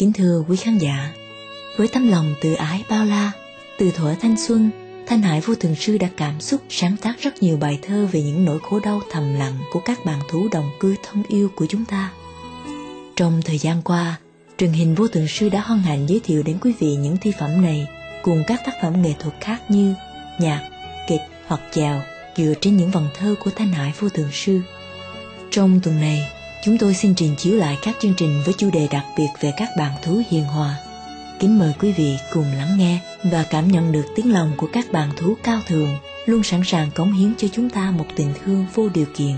Kính thưa quý khán giả, với tấm lòng từ ái bao la, từ thuở thanh xuân, Thanh Hải Vô Thượng Sư đã cảm xúc sáng tác rất nhiều bài thơ về những nỗi khổ đau thầm lặng của các bạn thú đồng cư thân yêu của chúng ta. Trong thời gian qua, truyền hình Vô Thượng Sư đã hân hạnh giới thiệu đến quý vị những thi phẩm này cùng các tác phẩm nghệ thuật khác như nhạc, kịch hoặc chèo dựa trên những vần thơ của Thanh Hải Vô Thượng Sư. Trong tuần này, chúng tôi xin trình chiếu lại các chương trình với chủ đề đặc biệt về các bạn thú hiền hòa. Kính mời quý vị cùng lắng nghe và cảm nhận được tiếng lòng của các bạn thú cao thượng, luôn sẵn sàng cống hiến cho chúng ta một tình thương vô điều kiện.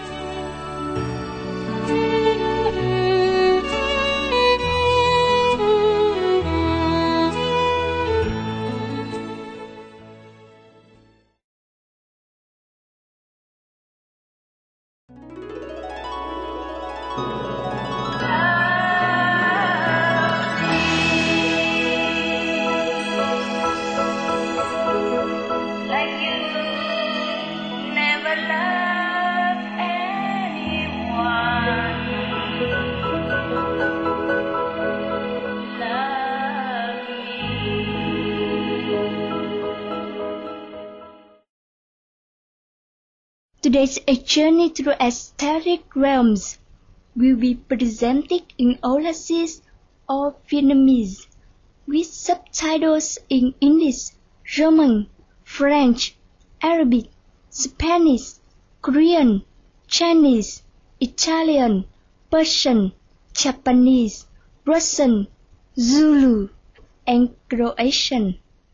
Today's A Journey Through Aesthetic Realms will be presented in Aulacese or Vietnamese, with subtitles in English, German, French, Arabic, Spanish, Korean, Chinese, Italian, Persian, Japanese, Russian, Zulu, and Croatian.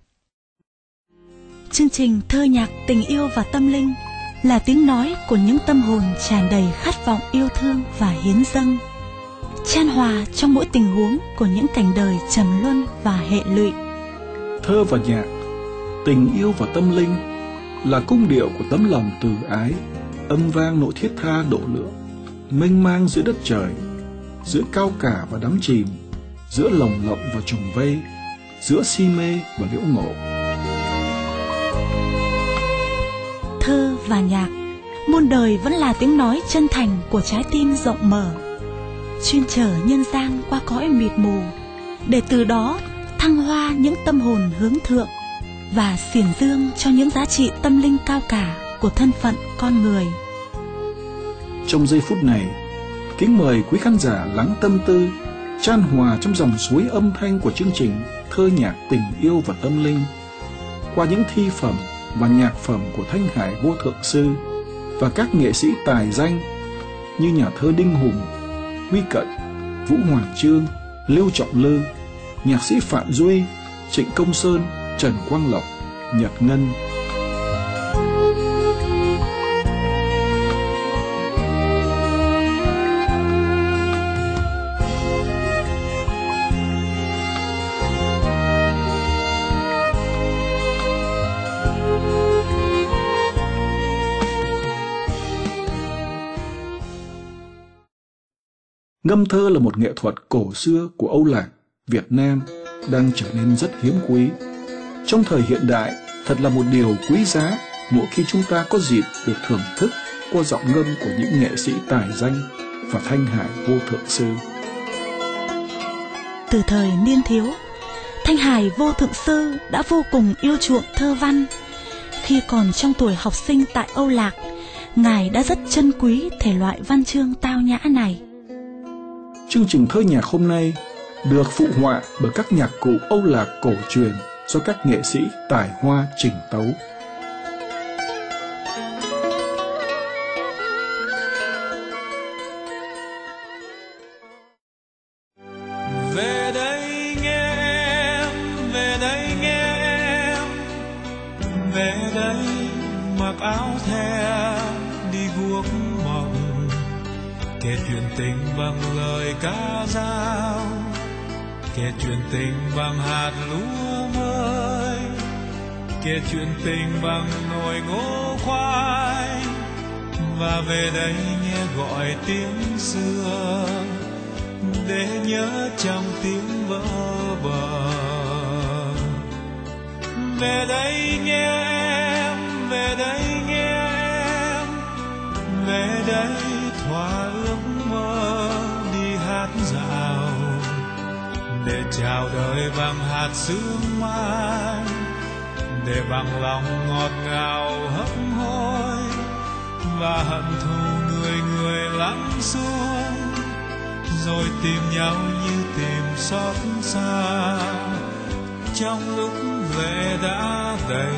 Chương trình Thơ nhạc tình yêu và tâm linh là tiếng nói của những tâm hồn tràn đầy khát vọng yêu thương và hiến dâng, chan hòa trong mỗi tình huống của những cảnh đời trầm luân và hệ lụy. Thơ và nhạc, tình yêu và tâm linh là cung điệu của tấm lòng từ ái, âm vang nỗi thiết tha độ lượng, mênh mang giữa đất trời, giữa cao cả và đắm chìm, giữa lồng lộng và trùng vây, giữa si mê và liễu ngộ. Thơ và nhạc, muôn đời vẫn là tiếng nói chân thành của trái tim rộng mở, chuyên chở nhân gian qua cõi mịt mù, để từ đó thăng hoa những tâm hồn hướng thượng và xiển dương cho những giá trị tâm linh cao cả của thân phận con người. Trong giây phút này, kính mời quý khán giả lắng tâm tư, chan hòa trong dòng suối âm thanh của chương trình Thơ nhạc tình yêu và tâm linh, qua những thi phẩm và nhạc phẩm của Thanh Hải Vô Thượng Sư và các nghệ sĩ tài danh như nhà thơ Đinh Hùng, Huy Cận, Vũ Hoàng Chương, Lưu Trọng Lư, nhạc sĩ Phạm Duy, Trịnh Công Sơn, Trần Quang Lộc, Nhật Ngân. Ngâm thơ là một nghệ thuật cổ xưa của Âu Lạc, Việt Nam đang trở nên rất hiếm quý. Trong thời hiện đại, thật là một điều quý giá mỗi khi chúng ta có dịp được thưởng thức qua giọng ngâm của những nghệ sĩ tài danh và Thanh Hải Vô Thượng Sư. Từ thời niên thiếu, Thanh Hải Vô Thượng Sư đã vô cùng yêu chuộng thơ văn. Khi còn trong tuổi học sinh tại Âu Lạc, Ngài đã rất trân quý thể loại văn chương tao nhã này. Chương trình Thơ nhạc hôm nay được phụ họa bởi các nhạc cụ Âu Lạc cổ truyền do các nghệ sĩ tài hoa chỉnh tấu. Về đây nghe em, về đây nghe em, về đây mặc áo the đi guốc mộng, kể chuyện tình bằng lời ca dao, kể chuyện tình bằng hạt lúa mới, kể chuyện tình bằng nồi ngô khoai, và về đây nghe gọi tiếng xưa để nhớ trong tiếng vỡ bờ. Về đây nghe em, về đây nghe em, về đây thỏa ước mơ đi hát dạo, để chào đời bằng hạt sương mai, để bằng lòng ngọt ngào hấp hối và hận thù người người lắng xuống, rồi tìm nhau như tìm xót xa trong lúc lệ đã đầy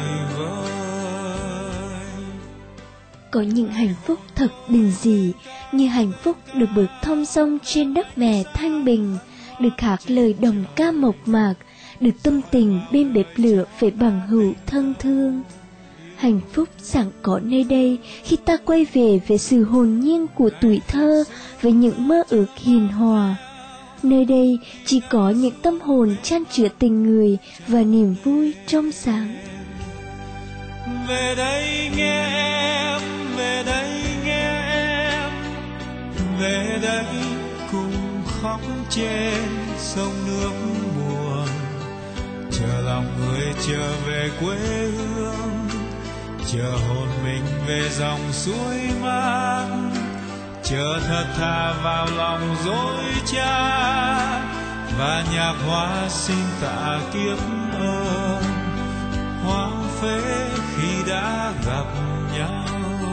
vơi. Có những hạnh phúc thật bình dị, như hạnh phúc được bước thong dong trên đất mẹ thanh bình, được hát lời đồng ca mộc mạc, được tâm tình bên bếp lửa với bằng hữu thân thương. Hạnh phúc sẵn có nơi đây khi ta quay về với sự hồn nhiên của tuổi thơ, với những mơ ước hiền hòa. Nơi đây chỉ có những tâm hồn chan chứa tình người và niềm vui trong sáng. Về đây nghe em, về đây nghe em, về đây cùng khóc trên sông nước buồn, chờ lòng người trở về quê hương, chờ hồn mình về dòng suối mát, chờ thật thà vào lòng dối trá, và nhạc hoa xin tạ kiếp ơn hoang phế khi đã gặp nhau.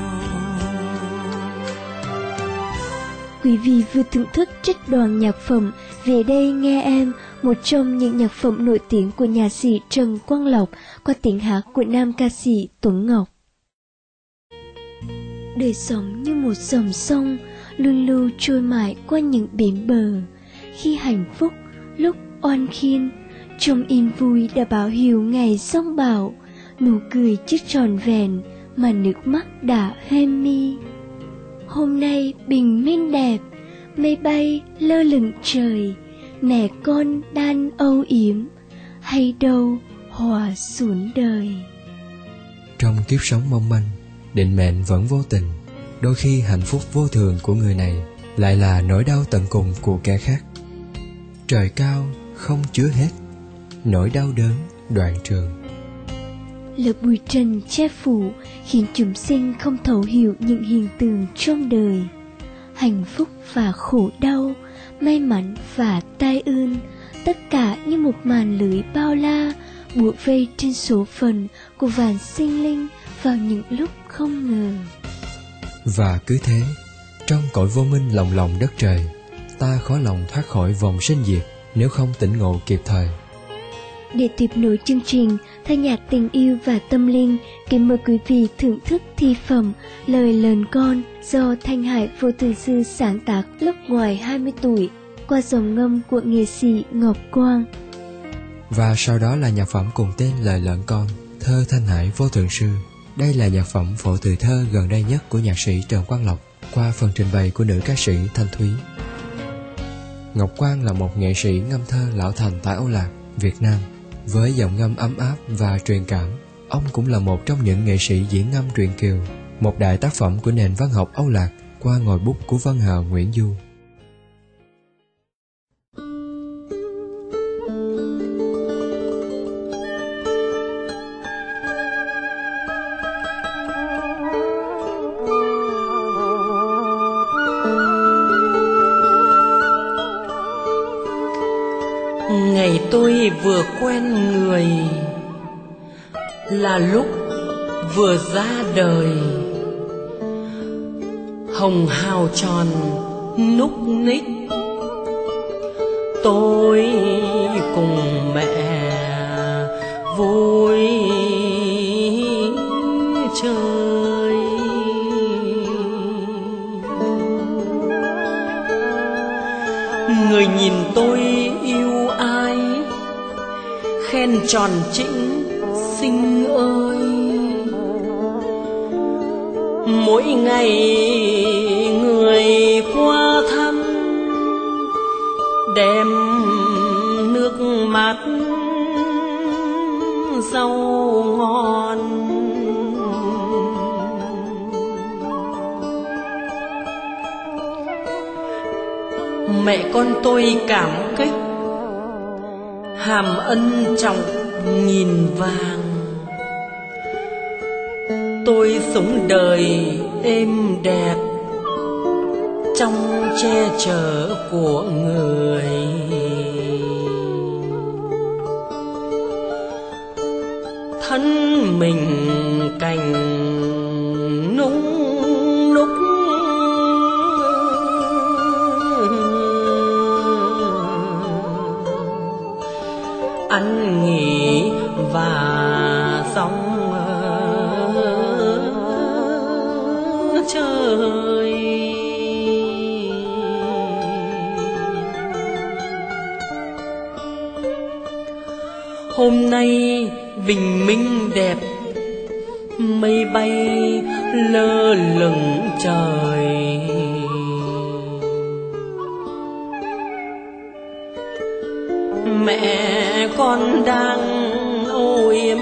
Quý vị vừa thưởng thức trích đoạn nhạc phẩm Về đây nghe em, một trong những nhạc phẩm nổi tiếng của nhạc sĩ Trần Quang Lộc qua tiếng hát của nam ca sĩ Tuấn Ngọc. Đời sống như một dòng sông luân lưu trôi mãi qua những bến bờ, khi hạnh phúc lúc oan khiên, trong yên vui đã báo hiệu ngày sông bão, nụ cười chưa tròn vẹn mà nước mắt đã hem mi. Hôm nay bình minh đẹp, mây bay lơ lửng trời, mẹ con đang âu yếm, hay đâu hòa xuống đời. Trong kiếp sống mong manh, định mệnh vẫn vô tình, đôi khi hạnh phúc vô thường của người này lại là nỗi đau tận cùng của kẻ khác. Trời cao không chứa hết nỗi đau đớn đoạn trường. Lớp bụi trần che phủ khiến chúng sinh không thấu hiểu những hiện tượng trong đời. Hạnh phúc và khổ đau, may mắn và tai ương, tất cả như một màn lưới bao la bủa vây trên số phận của vạn sinh linh vào những lúc không ngờ. Và cứ thế, trong cõi vô minh lồng lộng đất trời, ta khó lòng thoát khỏi vòng sinh diệt nếu không tỉnh ngộ kịp thời. Để tiếp nối chương trình, thay nhạc tình yêu và tâm linh, kính mời quý vị thưởng thức thi phẩm Lời Lớn Con do Thanh Hải Vô Tử Sư sáng tác lúc ngoài 20 tuổi qua dòng ngâm của nghệ sĩ Ngọc Quang. Và sau đó là nhạc phẩm cùng tên Lời Lớn Con, thơ Thanh Hải Vô Thượng Sư. Đây là nhạc phẩm phổ từ thơ gần đây nhất của nhạc sĩ Trần Quang Lộc qua phần trình bày của nữ ca sĩ Thanh Thúy. Ngọc Quang là một nghệ sĩ ngâm thơ lão thành tại Âu Lạc, Việt Nam. Với giọng ngâm ấm áp và truyền cảm, ông cũng là một trong những nghệ sĩ diễn ngâm truyện kiều, một đại tác phẩm của nền văn học Âu Lạc qua ngòi bút của văn hào Nguyễn Du. Ngày tôi vừa quen người là lúc vừa ra đời, hồng hào tròn núc ních, tôi cùng mẹ vui chơi. Người nhìn tôi yêu ai, khen tròn trĩnh xinh ơi. Mỗi ngày người qua thăm, đem nước mắt rau ngon. Mẹ con tôi cảm kích, hàm ân trọng nghìn vàng. Tôi sống đời êm đẹp trong che chở của người. mình cành nung núc. Ăn nghỉ và xong trời. Hôm nay bình minh đẹp, mây bay lơ lửng trời. Mẹ con đang âu yếm,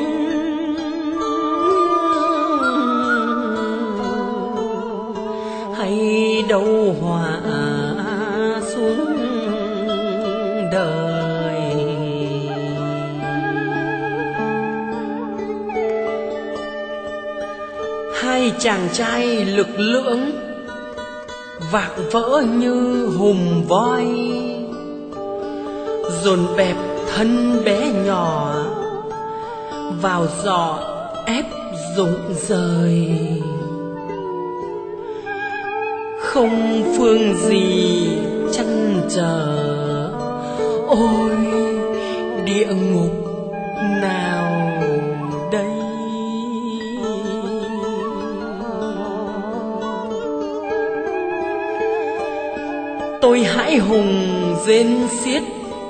hay đâu họa xuống đời. Hai chàng trai lực lưỡng vạc vỡ như hùm voi, dồn bẹp thân bé nhỏ vào giỏ ép rụng rời. Không phương gì chăn trở, ôi địa ngục nào đây. Tôi hãi hùng rên xiết,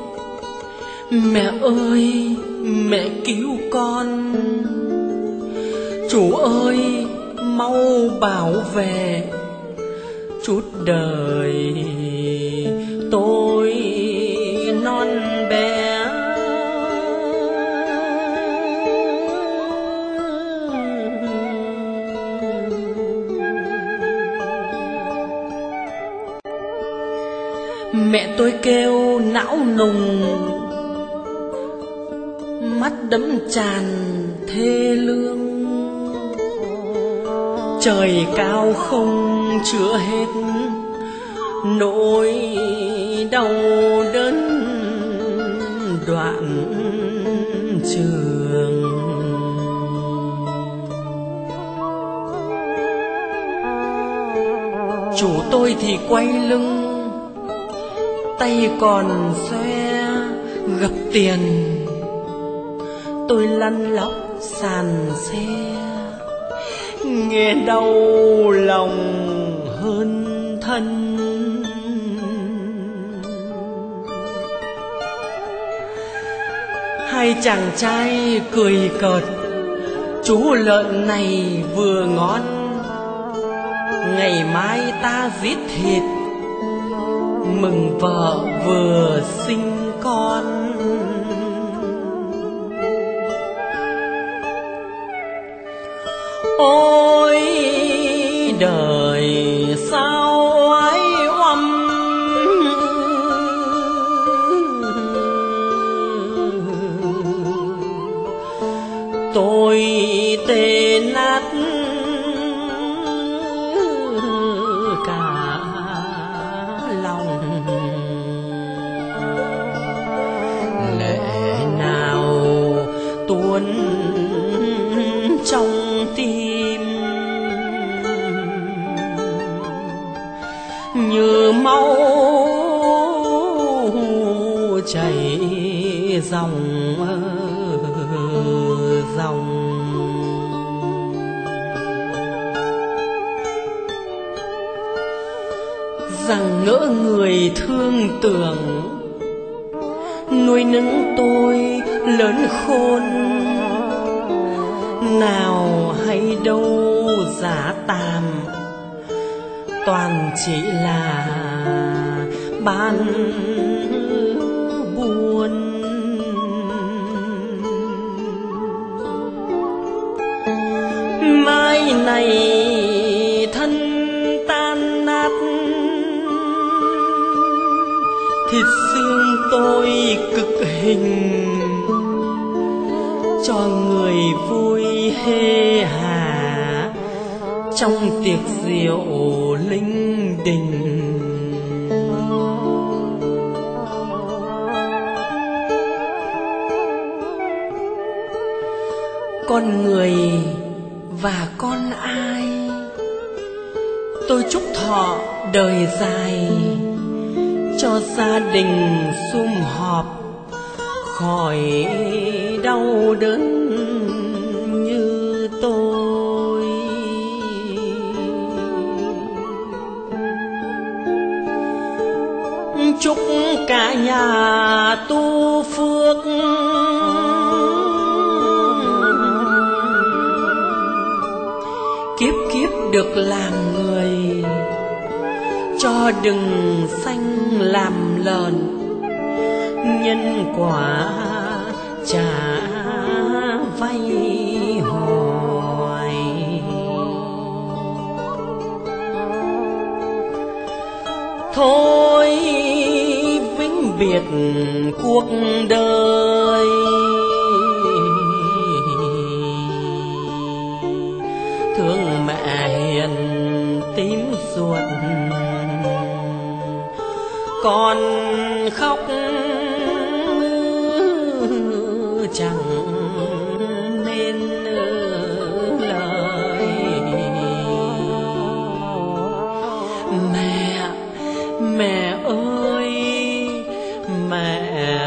mẹ ơi mẹ cứu con, chủ ơi mau bảo về, chút đời tôi non bé. Mẹ tôi kêu não nùng, mắt đẫm tràn thê lương. Trời cao không chữa hết nỗi đau đớn đoạn trường. Chủ tôi thì quay lưng, tay còn xoe gập tiền. Tôi lăn lóc sàn xe, nghe đau lòng hơn thân. Hai chàng trai cười cợt, chú lợn này vừa ngon, ngày mai ta giết thịt mừng vợ vừa sinh con. Ôi đời sao oái oăm, tôi tê nát cả lòng. Lệ nào tuôn trong tim, như máu chảy dòng dòng. Rằng ngỡ người thương tưởng, nuôi nấng tôi lớn khôn, nào hay đâu giá tàm, toàn chỉ là ban buồn. Mai này thân tan nát, thịt xương tôi cực hình, cho người vui hê hà trong tiệc rượu linh đình. con người và con ai. Tôi chúc thọ đời dài, cho gia đình sum họp, khỏi đau đớn như tôi. Chúc cả nhà tu phước, kiếp kiếp được làm người, cho đừng sanh làm lợn, nhân quả trả vay hoài. Thôi vĩnh biệt cuộc đời, thương mẹ hiền tím ruột, con khóc chẳng nên lời. Mẹ ơi, mẹ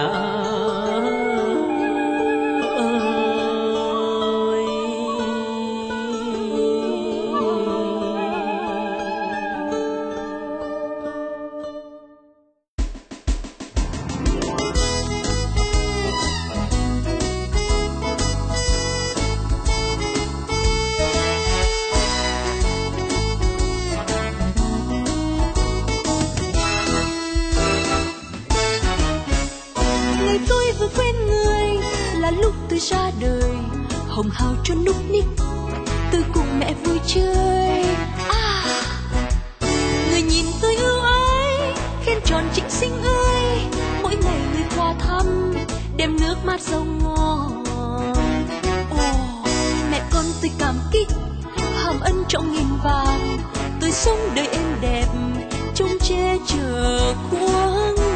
ra đời hồng hào cho núc ních, tôi cùng mẹ vui chơi. Người nhìn tôi ưu ái, khen tròn trịnh sinh ơi, mỗi ngày người qua thăm đem nước mát rau ngon. Mẹ con tôi cảm kích, hàm ân trọng nghìn vàng, tôi sống đời êm đẹp trông che chở của người.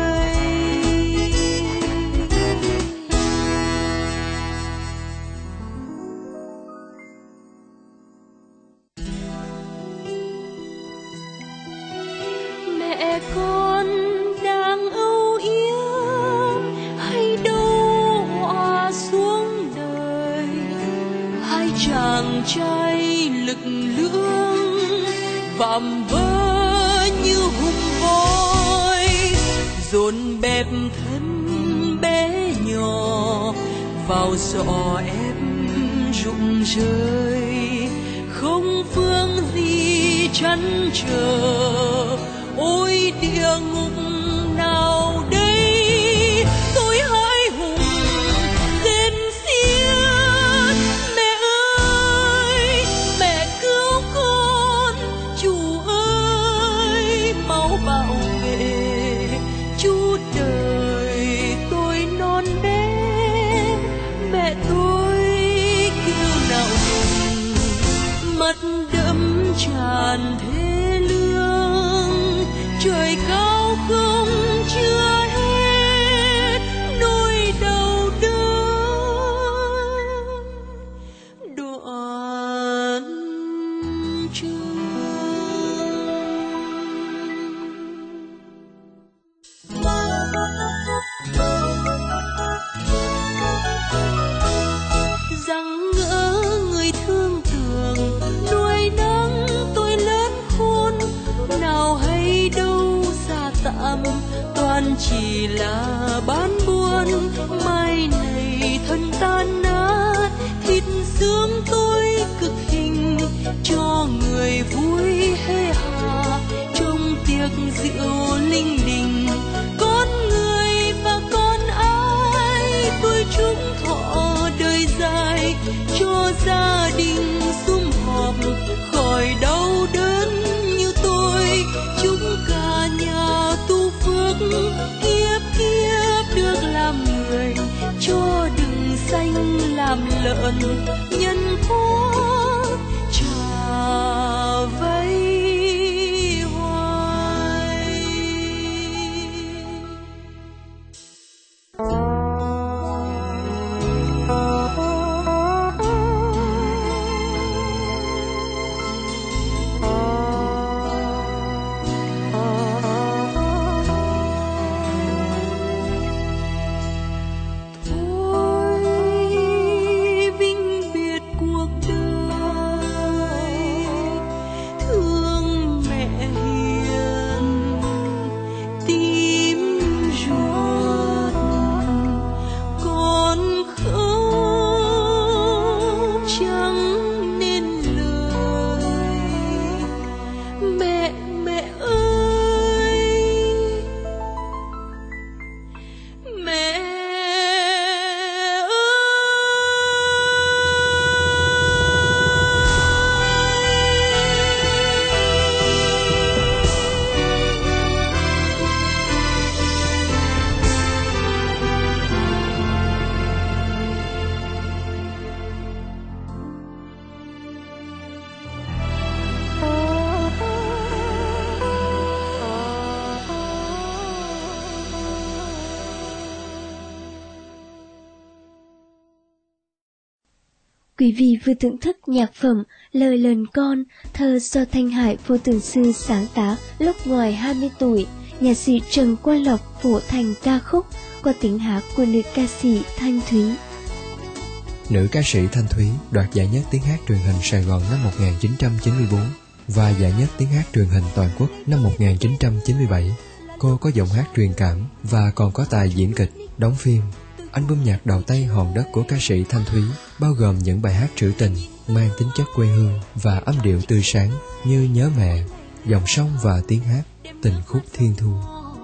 Mẹ con đang âu yếm hay đâu hòa xuống đời, hai chàng trai lực lưỡng vạm vỡ như hùng voi, dồn bẹp thân bé nhỏ vào giỏ ép rụng rơi, không phương gì chăn trở. Ôi địa ngục nào đây, tôi hãi hùng rên xiết. Mẹ ơi, mẹ cứu con, chủ ơi máu bảo vệ. Chú đời tôi non bé, mẹ tôi kêu nào hùng, mắt đẫm tràn thế lương. Trời cao không chưa hết nỗi đau đớn đoạn rằng ngỡ người thương tưởng nuôi nấng tôi lớn khôn, nào hay đâu xa tạm toàn chỉ là bán buôn. Mai này thân tan nát, thịt xương tôi cực hình, cho người vui hê hà trong tiệc rượu linh đình. Con người và con ai tôi chúc thọ đời dài, cho gia đình sum họp khỏi đau đớn như tôi. Chúc cả nhà tu phước, kiếp kiếp được làm người, cho đừng sanh làm lợn, nhân có trả vay hoài. Quý vị vừa thưởng thức nhạc phẩm Lời Lợn Con, thơ do Thanh Hải Vô Tưởng Sư sáng tác lúc ngoài 20 tuổi. Nhạc sĩ Trần Quang Lộc phổ thành ca khúc qua tiếng hát của nữ ca sĩ Thanh Thúy. Nữ ca sĩ Thanh Thúy đoạt giải nhất tiếng hát truyền hình Sài Gòn năm 1994 và giải nhất tiếng hát truyền hình toàn quốc năm 1997. Cô có giọng hát truyền cảm và còn có tài diễn kịch, đóng phim. Album nhạc đầu tay Hòn Đất của ca sĩ Thanh Thúy bao gồm những bài hát trữ tình mang tính chất quê hương và âm điệu tươi sáng như Nhớ Mẹ, Dòng Sông và tiếng hát Tình Khúc Thiên Thu.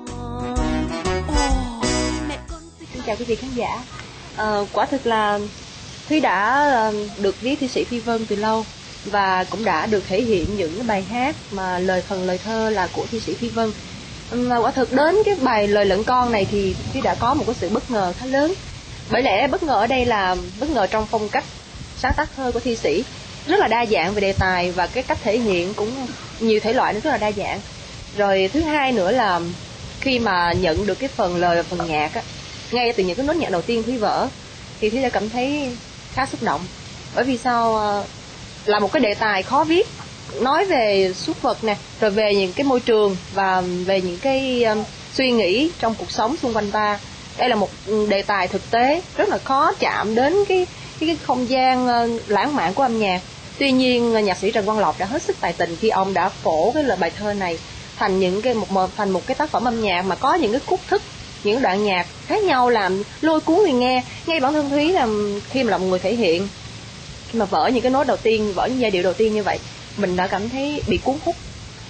Xin chào quý vị khán giả. Quả thực là Thúy đã được viết thi sĩ Phi Vân từ lâu và cũng đã được thể hiện những bài hát mà phần lời thơ là của thi sĩ Phi Vân. Quả thực đến cái bài Lời Lợn Con này thì Thúy đã có một cái sự bất ngờ khá lớn. Bởi lẽ bất ngờ ở đây là bất ngờ trong phong cách sáng tác thơ của thi sĩ, rất là đa dạng về đề tài và cái cách thể hiện cũng nhiều thể loại, nó rất là đa dạng. Rồi thứ hai nữa là khi mà nhận được cái phần lời và phần nhạc á, ngay từ những cái nốt nhạc đầu tiên Thúy vỡ thì Thúy đã cảm thấy khá xúc động. Bởi vì sao? Là một cái đề tài khó viết, nói về súc vật nè, rồi về những cái môi trường và về những cái suy nghĩ trong cuộc sống xung quanh ta. Đây là một đề tài thực tế rất là khó chạm đến cái không gian lãng mạn của âm nhạc. Tuy nhiên nhạc sĩ Trần Quang Lộc đã hết sức tài tình khi ông đã phổ cái lời bài thơ này thành thành một cái tác phẩm âm nhạc mà có những cái khúc thức, những đoạn nhạc khác nhau làm lôi cuốn người nghe. Ngay bản thân Thúy là khi mà là một người thể hiện, khi mà vỡ những cái nốt đầu tiên, vỡ những giai điệu đầu tiên như vậy, mình đã cảm thấy bị cuốn hút.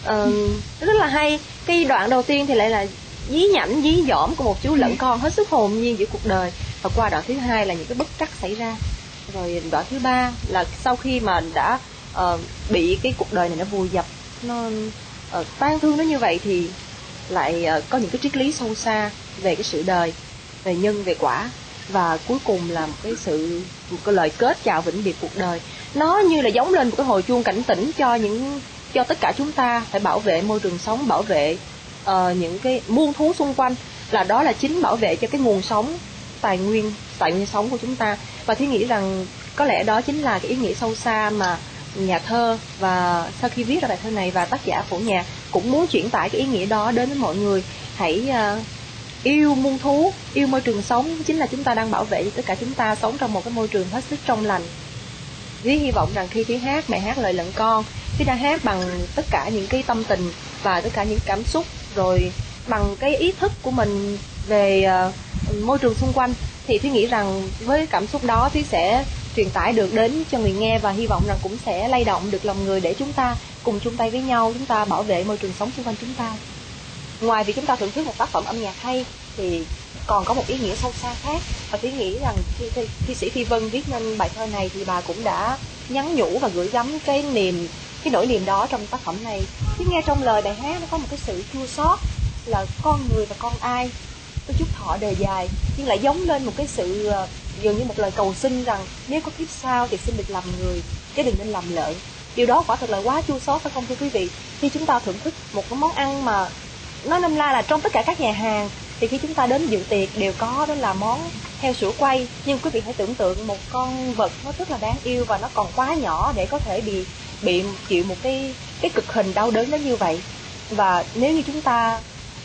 Rất là hay. Cái đoạn đầu tiên thì lại là dí nhảnh dí dỏm của một chú lợn con hết sức hồn nhiên giữa cuộc đời, và qua đoạn thứ hai là những cái bất trắc xảy ra. Rồi đoạn thứ ba là sau khi mà đã bị cái cuộc đời này nó vùi dập, nó tan thương nó như vậy thì lại có những cái triết lý sâu xa về cái sự đời, về nhân về quả, và cuối cùng là một cái lời kết chào vĩnh biệt cuộc đời. Nó như là giống lên một cái hồi chuông cảnh tỉnh cho tất cả chúng ta phải bảo vệ môi trường sống, bảo vệ những cái muôn thú xung quanh, đó là chính bảo vệ cho cái nguồn sống, tài nguyên sống của chúng ta. Và Thúy nghĩ rằng có lẽ đó chính là cái ý nghĩa sâu xa mà nhà thơ, và sau khi viết ra bài thơ này, và tác giả phổ nhạc cũng muốn chuyển tải cái ý nghĩa đó đến với mọi người. Hãy yêu muôn thú, yêu môi trường sống, chính là chúng ta đang bảo vệ cho tất cả chúng ta sống trong một cái môi trường hết sức trong lành. Thúy hy vọng rằng khi Thúy hát bài hát Lời Lợn Con, Thúy đã hát bằng tất cả những cái tâm tình và tất cả những cảm xúc, rồi bằng cái ý thức của mình về môi trường xung quanh, thì Thúy nghĩ rằng với cảm xúc đó Thúy sẽ truyền tải được đến cho người nghe, và hy vọng rằng cũng sẽ lay động được lòng người để chúng ta cùng chung tay với nhau, chúng ta bảo vệ môi trường sống xung quanh chúng ta. Ngoài việc chúng ta thưởng thức một tác phẩm âm nhạc hay thì còn có một ý nghĩa sâu xa khác, và Thúy nghĩ rằng khi thi sĩ Phi Vân viết nên bài thơ này thì bà cũng đã nhắn nhủ và gửi gắm cái nỗi niềm đó trong tác phẩm này. Chứ nghe trong lời bài hát nó có một cái sự chua xót, là con người và con ai, tôi chúc thọ đời dài, nhưng lại giống lên một cái sự dường như một lời cầu xin rằng nếu có kiếp sau thì xin được làm người chứ đừng nên làm lợn. Điều đó quả thật là quá chua xót, phải không thưa quý vị? Khi chúng ta thưởng thức một cái món ăn mà nó nôm na là trong tất cả các nhà hàng, thì khi chúng ta đến dự tiệc đều có, đó là món heo sữa quay. Nhưng quý vị hãy tưởng tượng một con vật nó rất là đáng yêu và nó còn quá nhỏ để có thể bị chịu một cái cực hình đau đớn đến như vậy. Và nếu như chúng ta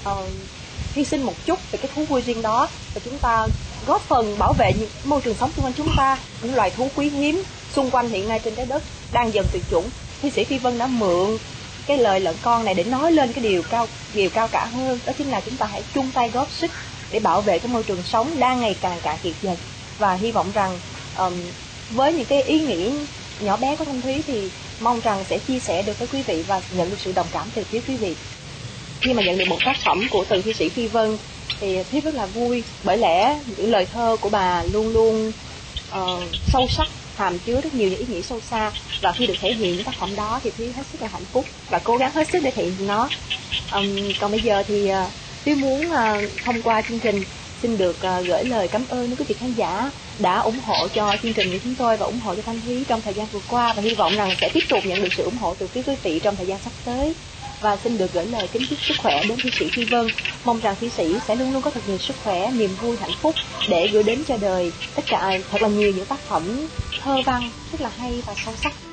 hy sinh một chút về cái thú vui riêng đó, và chúng ta góp phần bảo vệ môi trường sống xung quanh chúng ta, những loài thú quý hiếm xung quanh hiện nay trên trái đất đang dần tuyệt chủng, thi sĩ Phi Vân đã mượn cái lời lợn con này để nói lên cái điều cao cả hơn, đó chính là chúng ta hãy chung tay góp sức để bảo vệ cái môi trường sống đang ngày càng cạn kiệt dần. Và hy vọng rằng với những cái ý nghĩ nhỏ bé của Thanh Thúy thì mong rằng sẽ chia sẻ được với quý vị và nhận được sự đồng cảm từ phía quý vị. Khi mà nhận được một tác phẩm của từ thi sĩ Phi Vân thì Thúy rất là vui, bởi lẽ những lời thơ của bà luôn luôn sâu sắc, hàm chứa rất nhiều những ý nghĩa sâu xa, và khi được thể hiện những tác phẩm đó thì Thúy hết sức là hạnh phúc và cố gắng hết sức để thể hiện nó. Còn bây giờ thì Thúy muốn thông qua chương trình xin được gửi lời cảm ơn đến quý vị khán giả đã ủng hộ cho chương trình của chúng tôi và ủng hộ cho Thanh Thúy trong thời gian vừa qua, và hy vọng rằng sẽ tiếp tục nhận được sự ủng hộ từ phía quý vị trong thời gian sắp tới. Và xin được gửi lời kính chúc sức khỏe đến thi sĩ Phi Vân, mong rằng thi sĩ sẽ luôn luôn có thật nhiều sức khỏe, niềm vui, hạnh phúc để gửi đến cho đời tất cả thật là nhiều những tác phẩm thơ văn rất là hay và sâu sắc.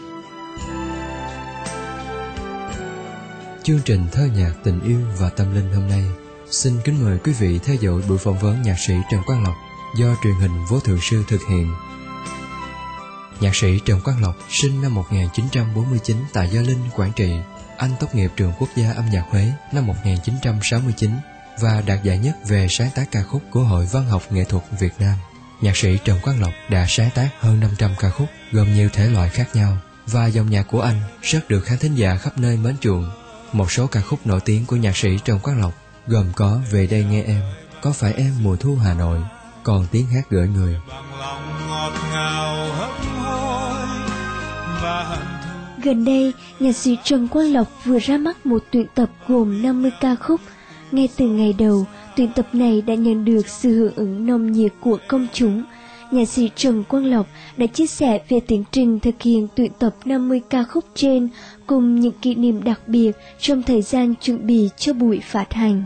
Chương trình Thơ nhạc tình yêu và tâm linh hôm nay xin kính mời quý vị theo dõi buổi phỏng vấn nhạc sĩ Trần Quang Lộc do truyền hình Vô Thượng Sư thực hiện. Nhạc sĩ Trần Quang Lộc sinh năm 1949 tại Gio Linh, Quảng Trị. Anh tốt nghiệp Trường Quốc gia Âm nhạc Huế năm 1969 và đạt giải nhất về sáng tác ca khúc của Hội Văn học Nghệ thuật Việt Nam. Nhạc sĩ Trần Quang Lộc đã sáng tác hơn 500 ca khúc gồm nhiều thể loại khác nhau và dòng nhạc của anh rất được khán thính giả khắp nơi mến chuộng. Một số ca khúc nổi tiếng của nhạc sĩ Trần Quang Lộc gồm có Về đây nghe em, Có phải em mùa thu Hà Nội, Còn tiếng hát gửi người. Gần đây, nhạc sĩ Trần Quang Lộc vừa ra mắt một tuyển tập gồm 50 ca khúc. Ngay từ ngày đầu, tuyển tập này đã nhận được sự hưởng ứng nồng nhiệt của công chúng. Nhạc sĩ Trần Quang Lộc đã chia sẻ về tiến trình thực hiện tuyển tập 50 ca khúc trên cùng những kỷ niệm đặc biệt trong thời gian chuẩn bị cho buổi phát hành.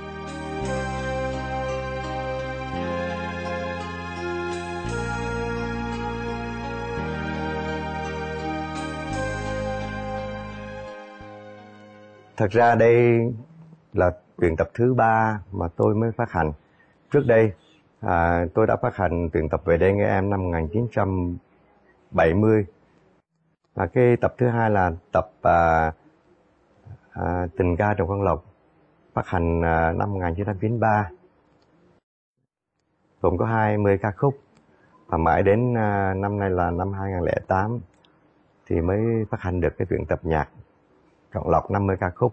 Thật ra đây là tuyển tập thứ 3 mà tôi mới phát hành. Trước đây tôi đã phát hành tuyển tập Về đây nghe em năm 1970. Cái tập thứ 2 là tập Tình ca Trần Quang Lộc, phát hành năm 1993. Gồm có 20 ca khúc. Và mãi đến năm nay là năm 2008 thì mới phát hành được cái tuyển tập nhạc chọn lọc 50 ca khúc.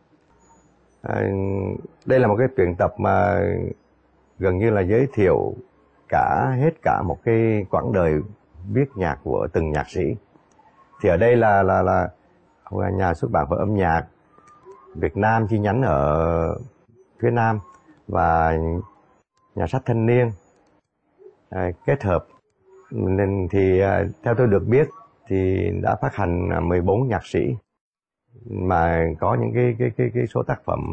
Đây là một cái tuyển tập mà gần như là giới thiệu hết cả một cái quãng đời viết nhạc của từng nhạc sĩ. Thì ở đây là nhà xuất bản Hội Âm nhạc Việt Nam chi nhánh ở phía Nam và nhà sách Thanh niên kết hợp, nên thì theo tôi được biết thì đã phát hành 14 nhạc sĩ mà có những cái số tác phẩm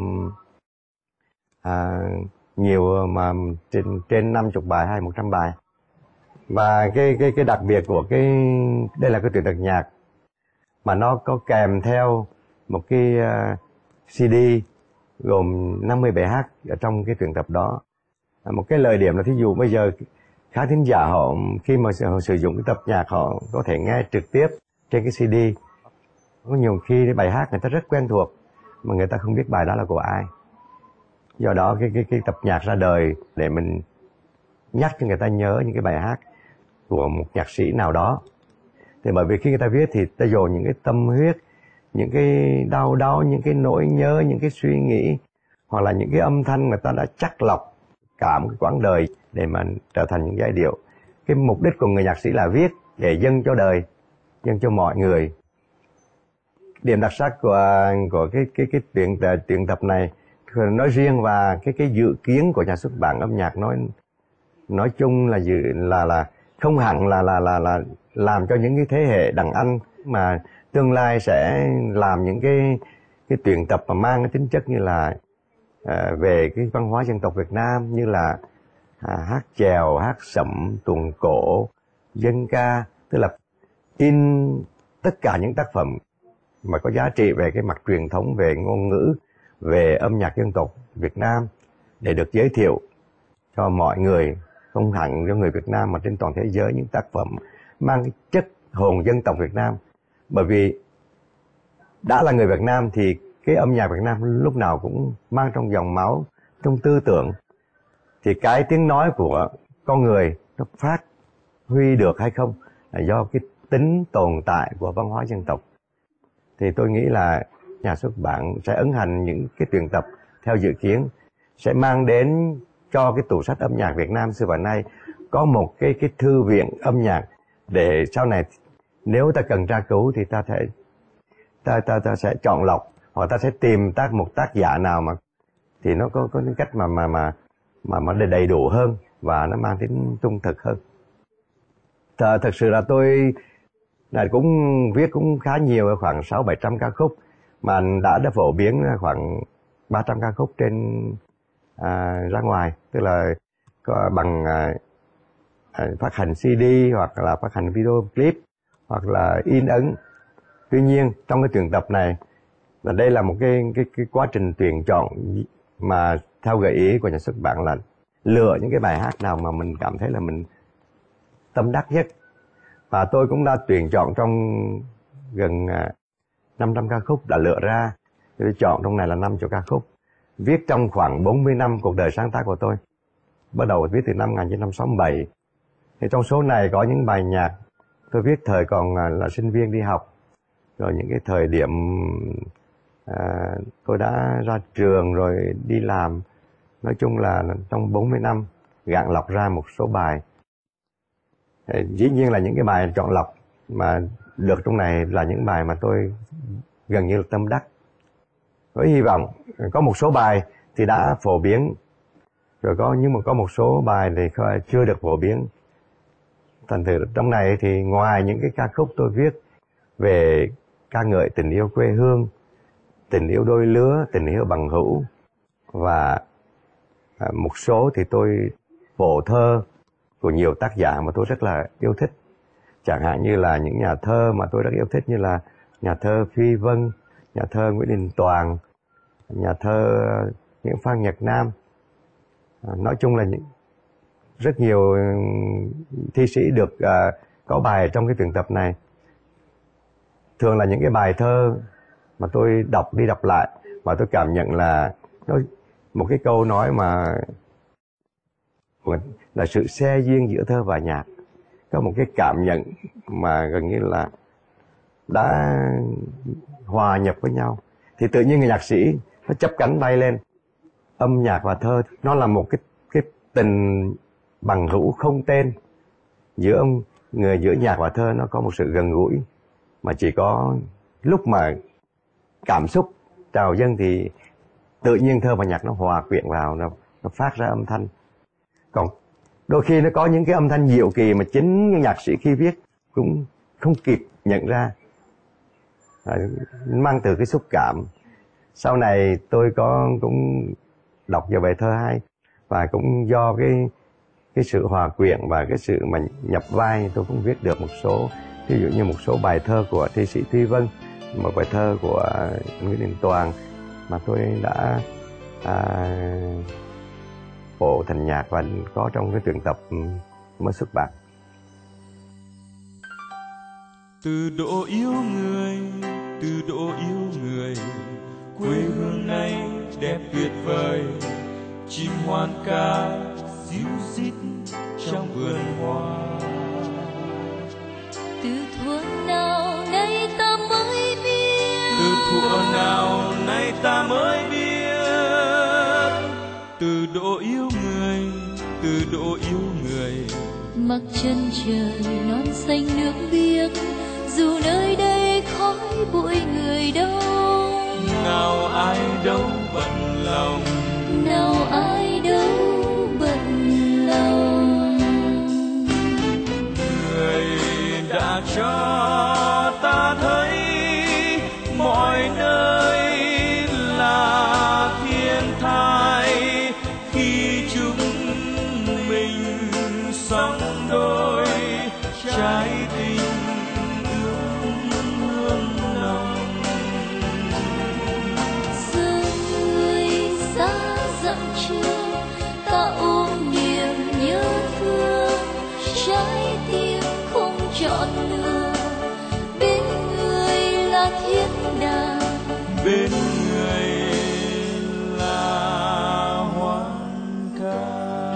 nhiều mà trên 50 bài hay 100 bài. Và cái đặc biệt của đây là cái tuyển tập nhạc mà nó có kèm theo một cái CD gồm 50 bài hát ở trong cái tuyển tập đó. Một cái lời điểm là thí dụ bây giờ khán thính giả họ khi mà họ sử dụng cái tập nhạc họ có thể nghe trực tiếp trên cái CD. Có nhiều khi cái bài hát người ta rất quen thuộc mà người ta không biết bài đó là của ai. Do đó cái tập nhạc ra đời để mình nhắc cho người ta nhớ những cái bài hát của một nhạc sĩ nào đó. Thì bởi vì khi người ta viết thì ta dồn những cái tâm huyết, những cái đau đớn, những cái nỗi nhớ, những cái suy nghĩ hoặc là những cái âm thanh người ta đã chắc lọc cả một cái quãng đời để mà trở thành những giai điệu. Cái mục đích của người nhạc sĩ là viết để dâng cho đời, dâng cho mọi người. Điểm đặc sắc của cái tuyển tập này nói riêng và cái dự kiến của nhà xuất bản âm nhạc nói chung là không hẳn là làm cho những cái thế hệ đàn anh mà tương lai sẽ làm những cái tuyển tập mà mang cái tính chất như là về cái văn hóa dân tộc Việt Nam, như là hát chèo, hát sẩm, tuồng cổ, dân ca, tức là in tất cả những tác phẩm mà có giá trị về cái mặt truyền thống, về ngôn ngữ, về âm nhạc dân tộc Việt Nam để được giới thiệu cho mọi người, không hẳn cho người Việt Nam mà trên toàn thế giới, những tác phẩm mang cái chất hồn dân tộc Việt Nam. Bởi vì đã là người Việt Nam thì cái âm nhạc Việt Nam lúc nào cũng mang trong dòng máu, trong tư tưởng. Thì cái tiếng nói của con người nó phát huy được hay không là do cái tính tồn tại của văn hóa dân tộc. Thì tôi nghĩ là nhà xuất bản sẽ ấn hành những cái tuyển tập theo dự kiến sẽ mang đến cho cái tủ sách âm nhạc Việt Nam xưa và nay có một cái thư viện âm nhạc để sau này nếu ta cần tra cứu thì ta sẽ chọn lọc hoặc ta sẽ tìm một tác giả nào mà thì nó có những cách mà đầy đủ hơn và nó mang tính trung thực hơn. Thật sự là tôi cũng viết cũng khá nhiều, khoảng 600-700 ca khúc mà đã phổ biến khoảng 300 ca khúc trên ra ngoài, tức là bằng phát hành CD hoặc là phát hành video clip hoặc là in ấn. Tuy nhiên trong cái tuyển tập này là đây là một cái quá trình tuyển chọn mà theo gợi ý của nhà xuất bản là lựa những cái bài hát nào mà mình cảm thấy là mình tâm đắc nhất. Và tôi cũng đã tuyển chọn trong gần 500 ca khúc đã lựa ra. Tôi chọn trong này là 50 ca khúc. Viết trong khoảng 40 năm cuộc đời sáng tác của tôi. Bắt đầu viết từ năm 1967. Thì trong số này có những bài nhạc tôi viết thời còn là sinh viên đi học. Rồi những cái thời điểm tôi đã ra trường rồi đi làm. Nói chung là trong 40 năm gạn lọc ra một số bài. Dĩ nhiên là những cái bài chọn lọc mà được trong này là những bài mà tôi gần như là tâm đắc. Với hy vọng có một số bài thì đã phổ biến rồi nhưng mà có một số bài thì chưa được phổ biến. Thành thử trong này thì ngoài những cái ca khúc tôi viết về ca ngợi tình yêu quê hương, tình yêu đôi lứa, tình yêu bằng hữu, và một số thì tôi phổ thơ của nhiều tác giả mà tôi rất là yêu thích. Chẳng hạn như là những nhà thơ mà tôi rất yêu thích như là nhà thơ Phi Vân, nhà thơ Nguyễn Đình Toàn, nhà thơ Nguyễn Phan Nhật Nam. Nói chung là rất nhiều thi sĩ được có bài trong cái tuyển tập này. Thường là những cái bài thơ mà tôi đọc đi đọc lại và tôi cảm nhận là một cái câu nói mà là sự xe duyên giữa thơ và nhạc. Có một cái cảm nhận mà gần như là đã hòa nhập với nhau. Thì tự nhiên người nhạc sĩ nó chắp cánh bay lên. Âm nhạc và thơ nó là một cái tình bằng hữu không tên giữa nhạc và thơ. Nó có một sự gần gũi mà chỉ có lúc mà cảm xúc trào dâng thì tự nhiên thơ và nhạc nó hòa quyện vào, nó phát ra âm thanh. Còn đôi khi nó có những cái âm thanh diệu kỳ mà chính nhạc sĩ khi viết cũng không kịp nhận ra, mang từ cái xúc cảm. Sau này tôi cũng đọc nhiều bài thơ hay, và cũng do cái sự hòa quyện và cái sự mà nhập vai tôi cũng viết được một số, ví dụ như một số bài thơ của thi sĩ Phi Vân, một bài thơ của Nguyễn Đình Toàn mà tôi đã phổ thành nhạc và có trong cái tuyển tập mới xuất bản. Từ độ yêu người, từ độ yêu người, quê hương này đẹp tuyệt vời, chim hoan ca ríu rít trong vườn hoa. Từ thuở nào nay ta mới biết, từ thuở nào nay ta mới biết, từ độ yêu người, từ độ yêu người, mặc chân trời non xanh nước biếc, dù nơi đây khói bụi người đâu, nào ai đâu bận lòng, nào ai đâu bận lòng. Người đã cho ta thấy mọi nơi là thiên thai, khi chúng mình sống đôi, trái tim hương nồng. Giờ người xa dặm trường, ta ôm niềm nhớ thương, trái tim không chọn lựa, bên người là thiên đàng, bên người là hoan ca.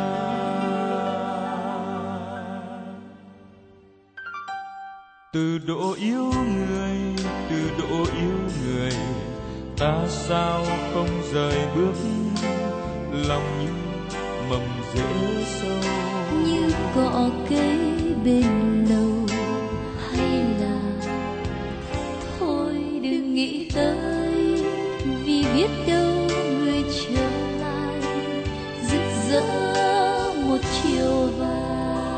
Từ độ yêu người, từ độ yêu người, ta sao không rời bước, lòng như mầm rễ sâu, như cỏ cây bên lầu, hay là thôi đừng nghĩ tới, vì biết đâu người trở lại rực rỡ một chiều vàng.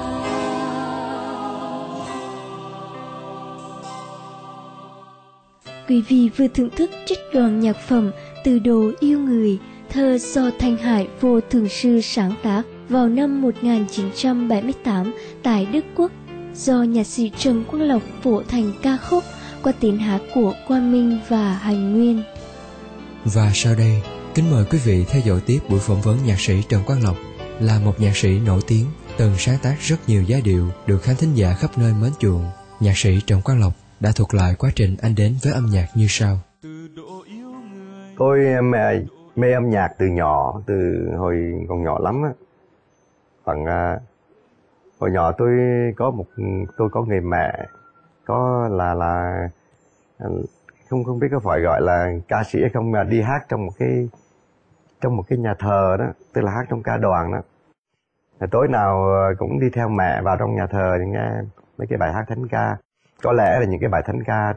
Quý vị vừa thưởng thức trích đoạn nhạc phẩm Từ độ yêu người, thơ do Thanh Hải Vô Thường Sư sáng tác. vào năm 1978 tại Đức Quốc do nhạc sĩ Trần Quang Lộc phổ thành ca khúc qua tiếng hát của Quang Minh và Hành Nguyên. Và sau đây, kính mời quý vị theo dõi tiếp buổi phỏng vấn nhạc sĩ Trần Quang Lộc, là một nhạc sĩ nổi tiếng, từng sáng tác rất nhiều giai điệu được khán thính giả khắp nơi mến chuộng. Nhạc sĩ Trần Quang Lộc đã thuật lại quá trình anh đến với âm nhạc như sau. Tôi mê âm nhạc từ nhỏ, từ hồi còn nhỏ lắm á. Khoảng hồi nhỏ tôi có người mẹ có là không biết có phải gọi là ca sĩ hay không, mà đi hát trong một cái nhà thờ đó, tức là hát trong ca đoàn đó. Tối nào cũng đi theo mẹ vào trong nhà thờ để nghe mấy cái bài hát thánh ca. Có lẽ là những cái bài thánh ca